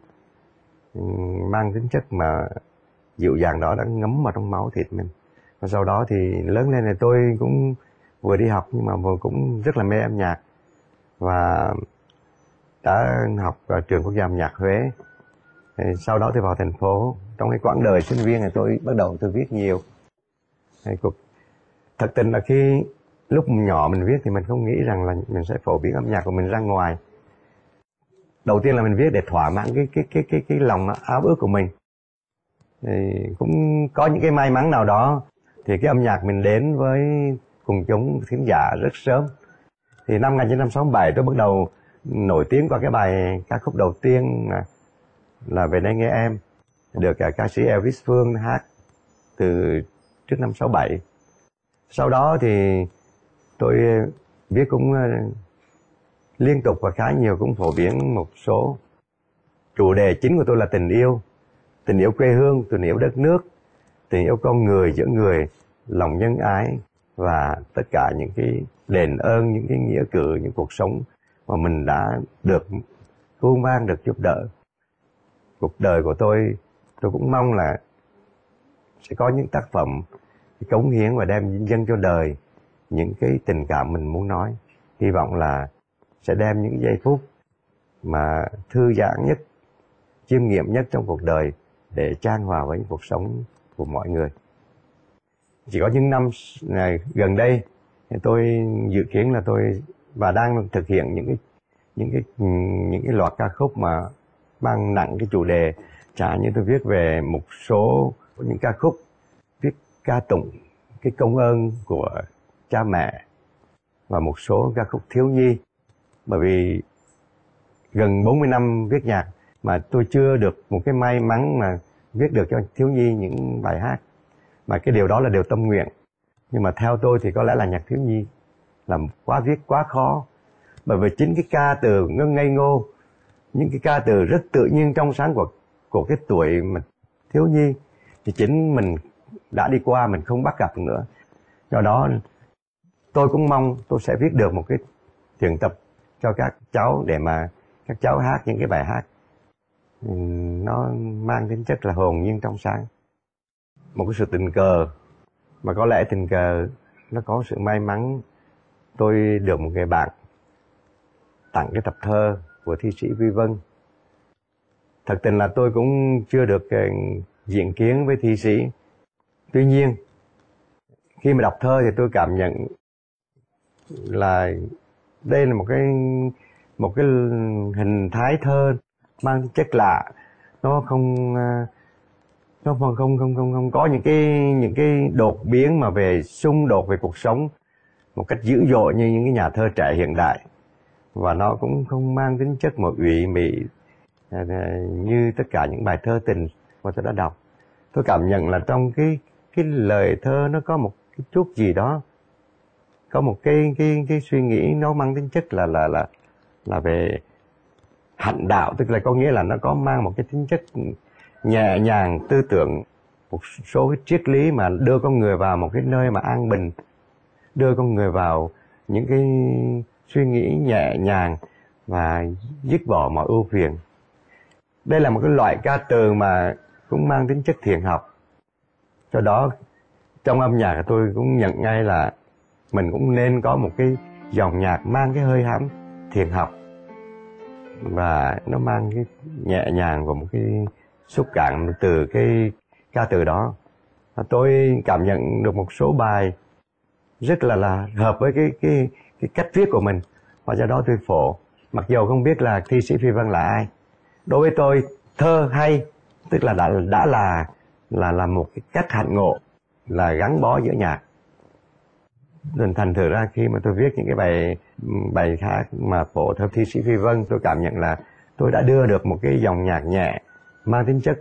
mang tính chất mà dịu dàng đó đã ngấm vào trong máu thịt mình. Và sau đó thì lớn lên thì tôi cũng vừa đi học nhưng mà vừa cũng rất là mê âm nhạc, và đã học ở trường quốc gia âm nhạc Huế. Sau đó thì vào thành phố. Trong cái quãng đời sinh viên này tôi bắt đầu tôi viết nhiều. Thật tình là khi lúc nhỏ mình viết thì mình không nghĩ rằng là mình sẽ phổ biến âm nhạc của mình ra ngoài. Đầu tiên là mình viết để thỏa mãn cái lòng áo ước của mình. Thì cũng có những cái may mắn nào đó thì cái âm nhạc mình đến với quần chúng khán giả rất sớm. Thì năm 1967 tôi bắt đầu nổi tiếng qua cái bài ca khúc đầu tiên là Về Đây Nghe Em, được ca sĩ Elvis Phương hát từ trước năm 67. Sau đó thì tôi viết cũng liên tục và khá nhiều, cũng phổ biến một số. Chủ đề chính của tôi là tình yêu quê hương, tình yêu đất nước, tình yêu con người giữa người, lòng nhân ái và tất cả những cái đền ơn, những cái nghĩa cử, những cuộc sống mà mình đã được cưu mang, được giúp đỡ. Cuộc đời của tôi cũng mong là sẽ có những tác phẩm cống hiến và đem dâng cho đời những cái tình cảm mình muốn nói. Hy vọng là sẽ đem những giây phút mà thư giãn nhất, chiêm nghiệm nhất trong cuộc đời để chan hòa với cuộc sống của mọi người. Chỉ có những năm gần đây tôi dự kiến là tôi và đang thực hiện những cái loạt ca khúc mà mang nặng cái chủ đề, chẳng như tôi viết về một số những ca khúc viết ca tụng cái công ơn của cha mẹ, và một số ca khúc thiếu nhi. Bởi vì gần 40 năm viết nhạc mà tôi chưa được một cái may mắn mà viết được cho thiếu nhi những bài hát, mà cái điều đó là điều tâm nguyện. Nhưng mà theo tôi thì có lẽ là nhạc thiếu nhi là viết quá khó, bởi vì chính cái ca từ ngây ngô, những cái ca từ rất tự nhiên trong sáng của cái tuổi mà thiếu nhi thì chính mình đã đi qua, mình không bắt gặp nữa. Do đó tôi cũng mong tôi sẽ viết được một cái tuyển tập cho các cháu để mà các cháu hát những cái bài hát nó mang tính chất là hồn nhiên trong sáng. Một cái sự tình cờ, mà có lẽ tình cờ nó có sự may mắn, tôi được một người bạn tặng cái tập thơ của thi sĩ Vi Vân. Thật tình là tôi cũng chưa được diện kiến với thi sĩ. Tuy nhiên khi mà đọc thơ thì tôi cảm nhận là đây là một cái hình thái thơ mang chất lạ. Nó không có những cái đột biến mà về xung đột về cuộc sống một cách dữ dội như những cái nhà thơ trẻ hiện đại, và nó cũng không mang tính chất một ủy mị như tất cả những bài thơ tình mà tôi đã đọc. Tôi cảm nhận là trong cái lời thơ nó có một cái chút gì đó, có một cái suy nghĩ nó mang tính chất là về hạnh đạo, tức là có nghĩa là nó có mang một cái tính chất nhẹ nhàng, tư tưởng, một số cái triết lý mà đưa con người vào một cái nơi mà an bình, đưa con người vào những cái suy nghĩ nhẹ nhàng và dứt bỏ mọi ưu phiền. Đây là một cái loại ca từ mà cũng mang tính chất thiền học. Do đó trong âm nhạc tôi cũng nhận ngay là mình cũng nên có một cái dòng nhạc mang cái hơi hãm thiền học, và nó mang cái nhẹ nhàng và một cái xúc cảm từ cái ca từ đó. Và tôi cảm nhận được một số bài rất là hợp với cái cách viết của mình, và do đó tôi phổ. Mặc dù không biết là thi sĩ Phi Vân là ai, đối với tôi thơ hay tức là đã là một cái cách hạnh ngộ, là gắn bó giữa nhạc. Nên thành thử ra khi mà tôi viết những cái bài hát mà phổ theo thi sĩ Phi Vân, tôi cảm nhận là tôi đã đưa được một cái dòng nhạc nhẹ mang tính chất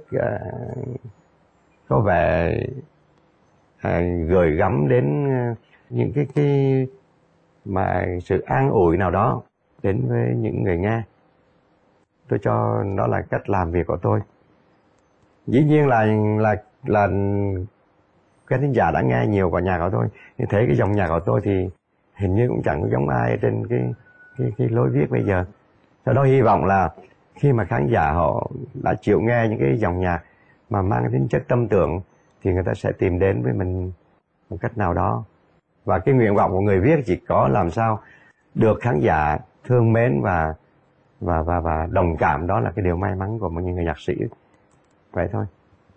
có vẻ gửi gắm đến những cái mà sự an ủi nào đó đến với những người nghe. Tôi cho đó là cách làm việc của tôi. Dĩ nhiên là các thính giả đã nghe nhiều của nhạc của tôi, nhưng thấy cái dòng nhạc của tôi thì hình như cũng chẳng có giống ai trên cái lối viết bây giờ. Do đó hy vọng là khi mà khán giả họ đã chịu nghe những cái dòng nhạc mà mang cái tính chất tâm tưởng thì người ta sẽ tìm đến với mình một cách nào đó. Và cái nguyện vọng của người viết chỉ có làm sao được khán giả thương mến và đồng cảm, đó là cái điều may mắn của một người nhạc sĩ. Vậy thôi.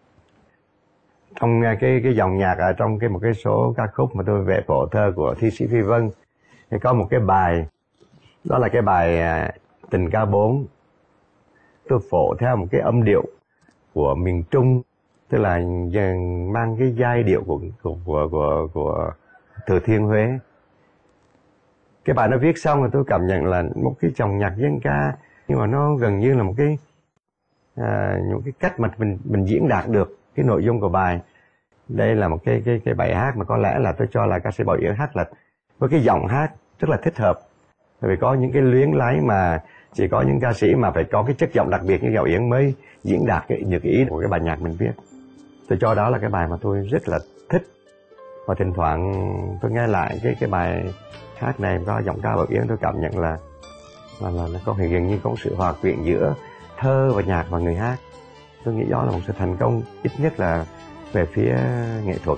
Trong cái dòng nhạc ở trong một cái số ca khúc mà tôi vẽ phổ thơ của thi sĩ Phi Vân thì có một cái bài, đó là cái bài Tình Ca 4. Tôi phổ theo một cái âm điệu của miền Trung, tức là mang cái giai điệu của Thừa Thiên Huế. Cái bài nó viết xong rồi tôi cảm nhận là một cái dòng nhạc dân ca, nhưng mà nó gần như là một cái những cái cách mà mình diễn đạt được cái nội dung của bài. Đây là một cái bài hát mà có lẽ là tôi cho là ca sĩ Bảo Yến hát là với cái giọng hát rất là thích hợp, bởi vì có những cái luyến láy mà chỉ có những ca sĩ mà phải có cái chất giọng đặc biệt như Bảo Yến mới diễn đạt những cái ý của cái bài nhạc mình viết. Tôi cho đó là cái bài mà tôi rất là thích, và thỉnh thoảng tôi nghe lại cái bài hát này có giọng ca Bảo Yến, tôi cảm nhận là nó có hình như có sự hòa quyện giữa thơ và nhạc và người hát. Tôi nghĩ đó là một sự thành công, ít nhất là về phía nghệ thuật.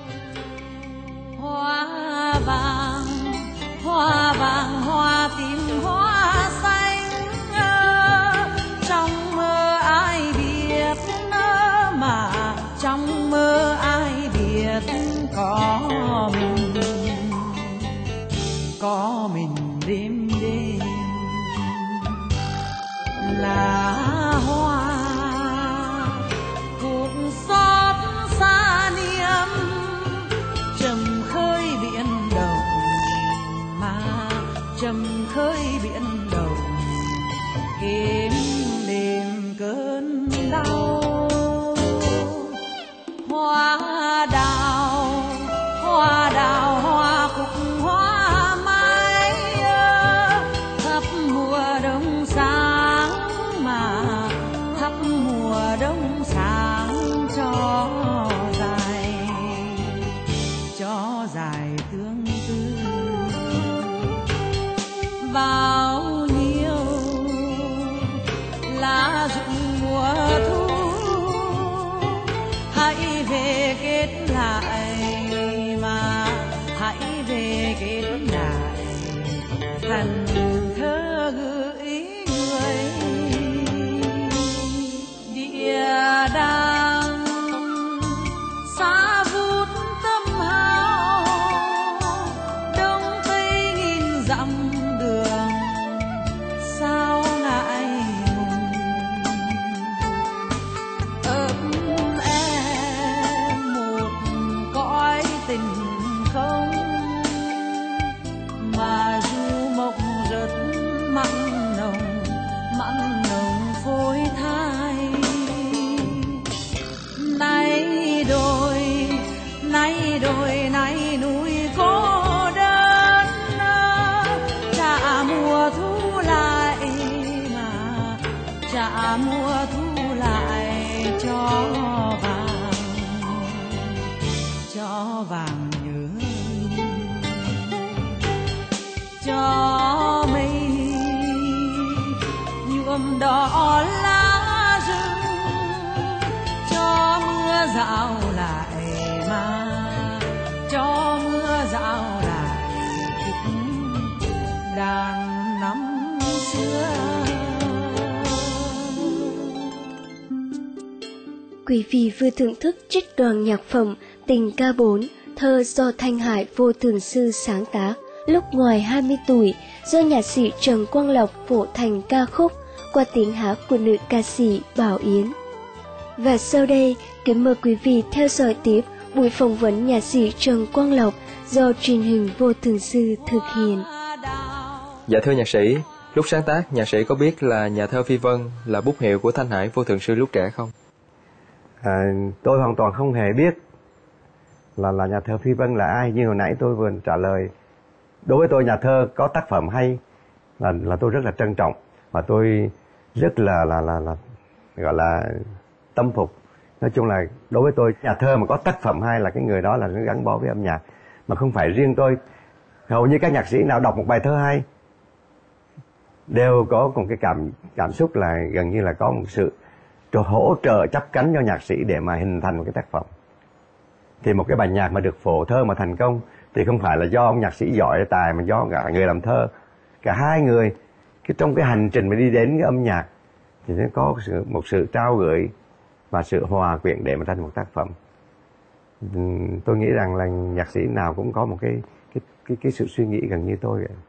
Hoa vàng, hoa tím, hoa xanh, trong mơ ai biết mà trong mơ ai biết có mình đêm đêm là hoa cột xót xa niềm trầm khơi biển động, mà trầm khơi biển động kiếm đêm cơn đau. Hoa đào, hoa cúc, hoa mai thắp mùa đông sáng, mà thắp mùa đông sáng cho dài tương tư. Bao nhiêu lá rụng mùa thu hãy về kết lại, mà hãy về kết lại thành thơ gửi người. Địa đàng xa vút tâm hào, đông tây nghìn dặm đường sao ngại ngùng. Ấm em một cõi tình không, mà du mộng rất mặn nồng phôi thai. Nay núi cô đơn trả mùa thu lại, mà trả mùa thu lại cho vàng nhớ, cho mây nhuộm đỏ lá rừng, cho mưa rào lại, mà cho mưa rào lại khúc đàn năm xưa. Quý vị vừa thưởng thức trích đoạn nhạc phẩm Tình Ca 4 thơ do Thanh Hải Vô Thường Sư sáng tác lúc ngoài 20 tuổi, do nhạc sĩ Trần Quang Lộc phổ thành ca khúc qua tiếng hát của nữ ca sĩ Bảo Yến. Và sau đây, kính mời quý vị theo dõi tiếp buổi phỏng vấn nhạc sĩ Trần Quang Lộc do truyền hình Vô Thường Sư thực hiện. Dạ thưa nhạc sĩ, lúc sáng tác, nhạc sĩ có biết là nhà thơ Phi Vân là bút hiệu của Thanh Hải Vô Thường Sư lúc trẻ không? Tôi hoàn toàn không hề biết là nhà thơ Phi Vân là ai, như hồi nãy tôi vừa trả lời. Đối với tôi, nhà thơ có tác phẩm hay là tôi rất là trân trọng, và tôi rất là gọi là tâm phục. Nói chung là đối với tôi, nhà thơ mà có tác phẩm hay là cái người đó là nó gắn bó với âm nhạc, mà không phải riêng tôi. Hầu như các nhạc sĩ nào đọc một bài thơ hay đều có một cái cảm xúc là gần như là có một sự hỗ trợ chắp cánh cho nhạc sĩ để mà hình thành một cái tác phẩm. Thì một cái bài nhạc mà được phổ thơ mà thành công thì không phải là do ông nhạc sĩ giỏi tài, mà do cả người làm thơ. Cả hai người trong cái hành trình mà đi đến cái âm nhạc thì nó có một sự trao gửi và sự hòa quyện để mà thành một tác phẩm. Tôi nghĩ rằng là nhạc sĩ nào cũng có một cái sự suy nghĩ gần như tôi vậy.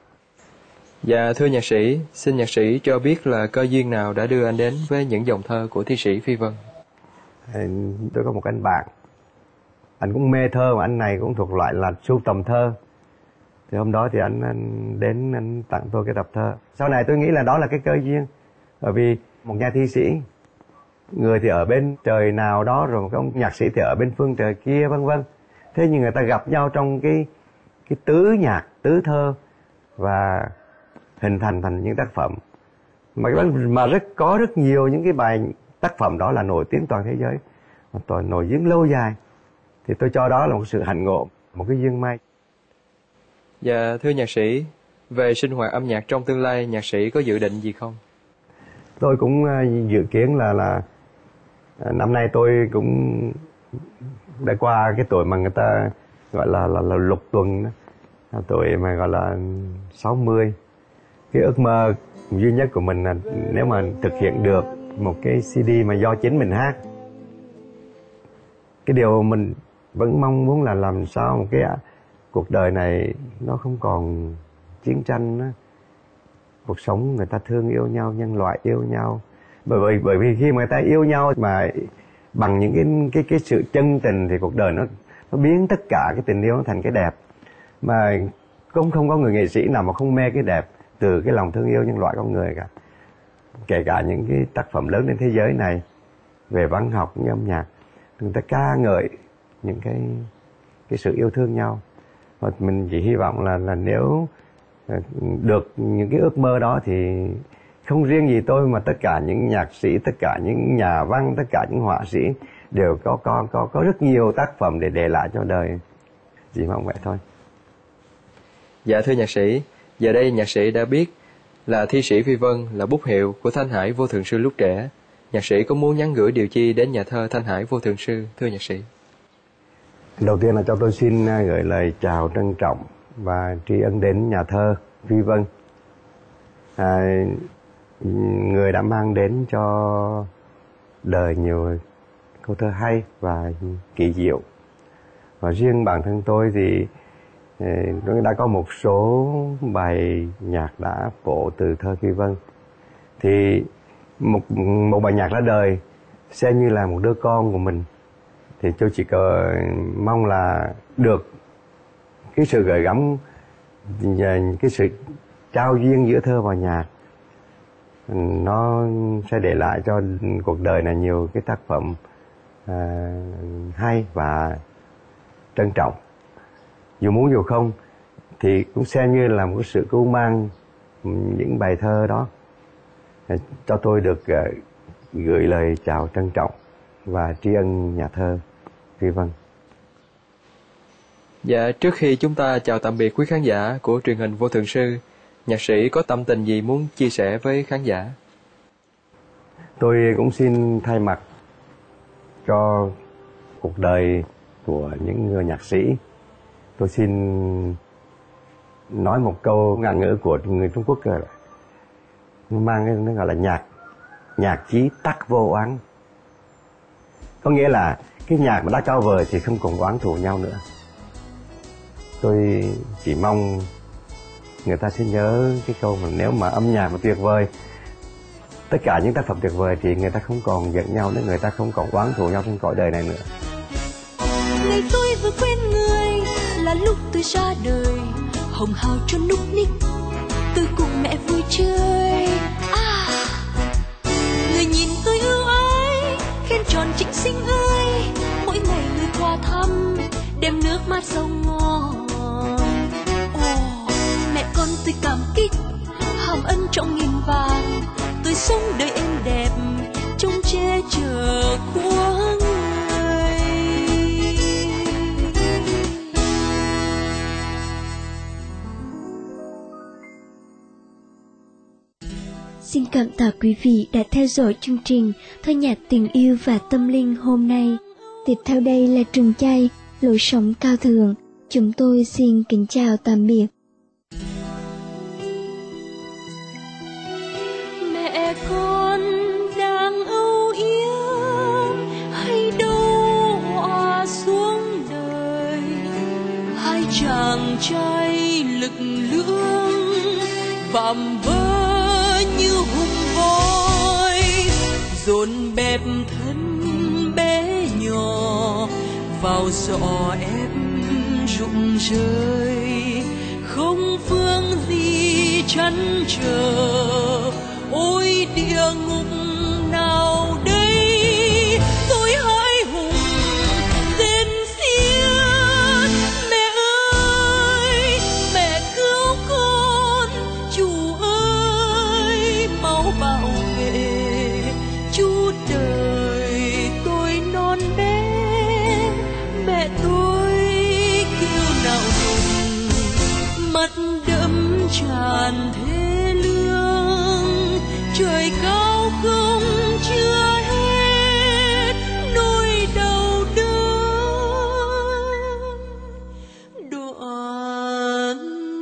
Dạ thưa nhạc sĩ, xin nhạc sĩ cho biết là cơ duyên nào đã đưa anh đến với những dòng thơ của thi sĩ Phi Vân? Tôi có một anh bạn, anh cũng mê thơ, mà anh này cũng thuộc loại là sưu tầm thơ. Thì hôm đó thì anh đến anh tặng tôi cái tập thơ. Sau này tôi nghĩ là đó là cái cơ duyên, bởi vì một nhà thi sĩ, người thì ở bên trời nào đó, rồi một ông nhạc sĩ thì ở bên phương trời kia, vân vân. Thế nhưng người ta gặp nhau trong cái tứ nhạc, tứ thơ, và hình thành những tác phẩm mà có rất nhiều những cái bài tác phẩm đó là nổi tiếng toàn thế giới, toàn nổi tiếng lâu dài. Thì tôi cho đó là một sự hạnh ngộ, một cái duyên may. Dạ thưa nhạc sĩ, về sinh hoạt âm nhạc trong tương lai, nhạc sĩ có dự định gì không? Tôi cũng dự kiến là năm nay tôi cũng đã qua cái tuổi mà người ta gọi là lục tuần, tuổi mà gọi là 60. Cái ước mơ duy nhất của mình là nếu mà thực hiện được một cái CD mà do chính mình hát. Cái điều mình vẫn mong muốn là làm sao một cái cuộc đời này nó không còn chiến tranh nữa. Cuộc sống người ta thương yêu nhau, nhân loại yêu nhau. Bởi vì khi mà người ta yêu nhau mà bằng những cái sự chân tình thì cuộc đời nó biến tất cả cái tình yêu nó thành cái đẹp. Mà cũng không có người nghệ sĩ nào mà không mê cái đẹp từ cái lòng thương yêu nhân loại con người cả. Kể cả những cái tác phẩm lớn trên thế giới này về văn học, những âm nhạc, người ta ca ngợi những cái sự yêu thương nhau. Và mình chỉ hy vọng là nếu được những cái ước mơ đó thì không riêng gì tôi mà tất cả những nhạc sĩ, tất cả những nhà văn, tất cả những họa sĩ đều có rất nhiều tác phẩm để lại cho đời. Chỉ mong vậy thôi. Dạ thưa nhạc sĩ, giờ đây nhạc sĩ đã biết là thi sĩ Phi Vân là bút hiệu của Thanh Hải Vô Thường Sư lúc trẻ. Nhạc sĩ có muốn nhắn gửi điều chi đến nhà thơ Thanh Hải Vô Thường Sư, thưa nhạc sĩ? Đầu tiên là cho tôi xin gửi lời chào trân trọng và tri ân đến nhà thơ Phi Vân, người đã mang đến cho đời nhiều câu thơ hay và kỳ diệu. Và riêng bản thân tôi thì tôi đã có một số bài nhạc đã phổ từ thơ Phi Vân. Thì một bài nhạc ra đời xem như là một đứa con của mình, thì tôi chỉ mong là được cái sự gửi gắm, cái sự trao duyên giữa thơ và nhạc, nó sẽ để lại cho cuộc đời này nhiều cái tác phẩm hay và trân trọng. Dù muốn dù không thì cũng xem như là một sự cưu mang những bài thơ đó cho tôi được gửi lời chào trân trọng và tri ân nhà thơ Phi Vân. Dạ, trước khi chúng ta chào tạm biệt quý khán giả của truyền hình Vô Thường Sư, nhạc sĩ có tâm tình gì muốn chia sẻ với khán giả? Tôi cũng xin thay mặt cho cuộc đời của những người nhạc sĩ, tôi xin nói một câu ngạn ngữ của người Trung Quốc là mang cái nó gọi là nhạc chí tắc vô oán. Có nghĩa là cái nhạc mà đã cho vời thì không còn oán thù nhau nữa. tôi chỉ mong người ta sẽ nhớ cái câu mà nếu mà âm nhạc mà tuyệt vời, tất cả những tác phẩm tuyệt vời thì người ta không còn giận nhau nữa, người ta không còn oán thù nhau trên cõi đời này nữa. Ngày tôi vừa quen người là lúc tôi ra đời, hồng hào cho núc ních, tôi cùng mẹ vui chơi. Người nhìn tôi ưu ái, khen tròn chính sinh ơi, mỗi ngày người qua thăm, đem nước mát sông ngon. Mẹ con tôi cảm kích, hàm ân trọng nghìn vàng, tôi sống đời êm đẹp, trông che chở của người. Xin cảm tạ quý vị đã theo dõi chương trình Thơ nhạc tình yêu và tâm linh hôm nay. Tiếp theo đây là Trường Chay, lối sống cao thượng. Chúng tôi xin kính chào tạm biệt. Mẹ con đang âu yếm hay đâu hòa xuống đời, hai chàng trai lực lưỡng vạm vỡ như hùng voi, dồn bẹp thân bé nhỏ vào giỏ ép rụng rơi, không phương gì chăn trở. Ôi địa ngục nào đây, tôi hãi hùng rên xiết. Mẹ ơi, mẹ cứu con, chủ ơi mau bảo vệ. Chú đời tôi non bé, mẹ tôi kêu nào đừng, mắt đẫm tràn thế lương. Trời cao không chưa hết nỗi đau đớn đoạn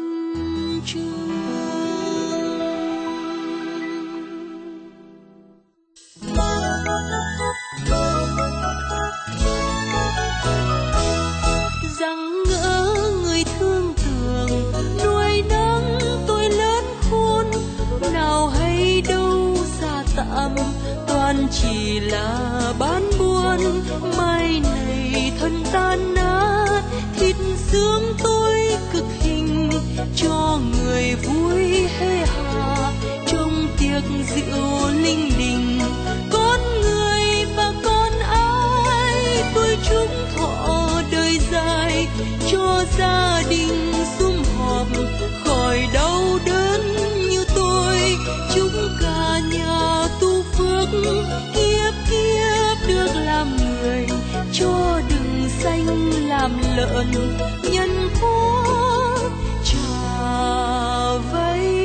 rằng ngỡ người thương tưởng nuôi nắng tôi lớn khôn, nào hay đâu xa tạm toàn chỉ là bán buôn. Mai này thân tan nát, thịt xương tôi cực hình, cho người vui hê hà trong tiệc rượu linh đình. Con người và con ai tôi chúc thọ đời dài, cho gia đình sum họp khỏi đau đớn như tôi. Chúc cả nhà tu phước, kiếp kiếp được làm người, cho đừng sanh làm lợn nhân quốc trả vây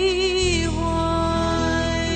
hoài.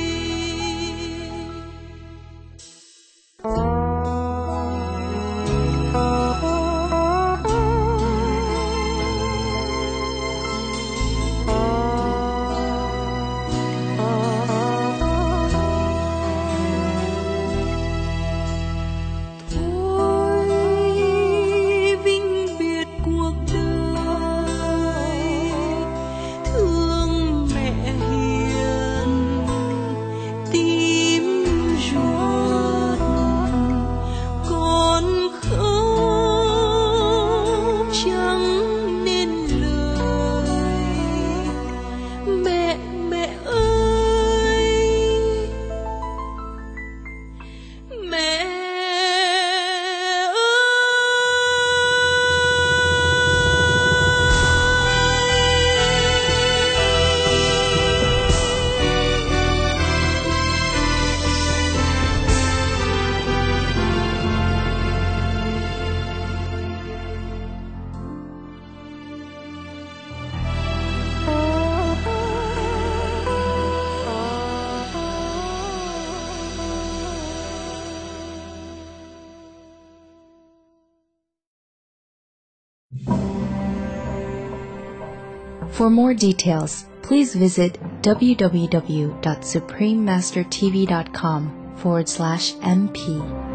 For more details, please visit www.suprememastertv.com/MP.